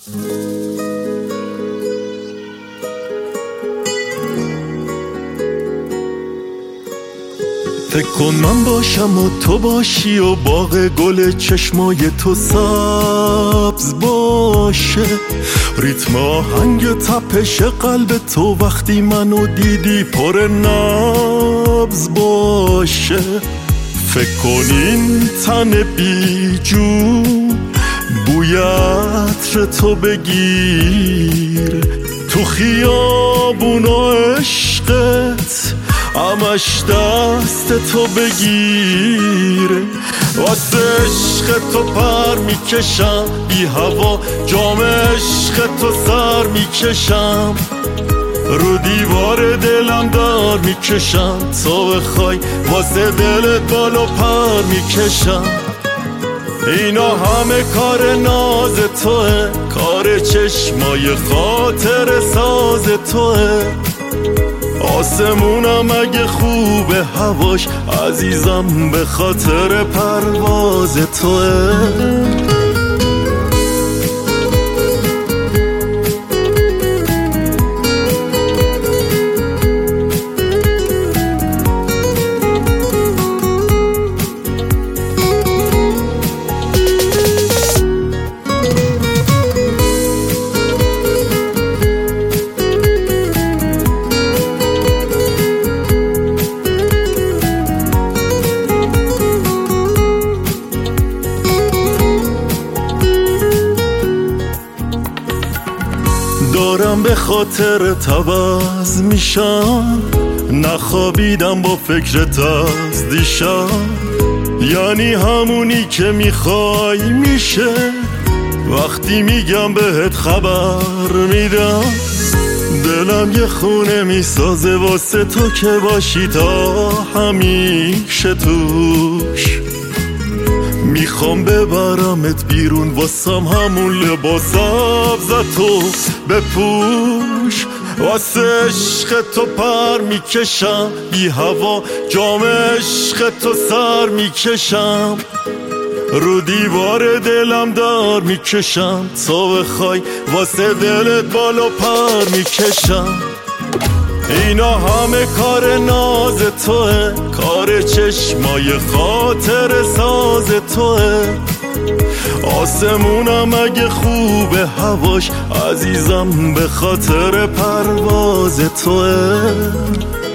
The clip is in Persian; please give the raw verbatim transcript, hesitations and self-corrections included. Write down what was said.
فکر کن من باشم و تو باشی و باغ گل چشمای تو سبز باشه، ریتم آهنگ تپش قلب تو وقتی منو دیدی پر نبض باشه. فکر کن این تن بی جو بوی عطر تو بگیر، تو خیابون و عشقت همش دست تو بگیر. واسه عشق تو پر میکشم بی هوا، جام عشق تو سر میکشم، رو دیوار دلم دار میکشم، تا بخوای واسه دلت بالا پر میکشم. اینا همه کار ناز توه، کار چشمای خاطر ساز توه. آسمونم اگه خوبه هواش عزیزم به خاطر پرواز توه. دارم به خاطر تبز میشم، نخوابیدم با فکرت از دیشب. یعنی همونی که میخوای میشه وقتی میگم بهت خبر میدم. دلم یه خونه میسازه واسه تو که باشی تا همیشه توش. میخوام ببرمت بیرون واسم همون لباس سبزتو بپوش. واسه عشق تو پر میکشم بی هوا، جام عشق تو سر میکشم، رو دیوار دلم دار میکشم، تا بخوای واسه دلت بالا پر میکشم. اینا همه کار ناز توه، کار چشمای خاطر ساز توه. آسمونم اگه خوبه هواش عزیزم به خاطر پرواز توه.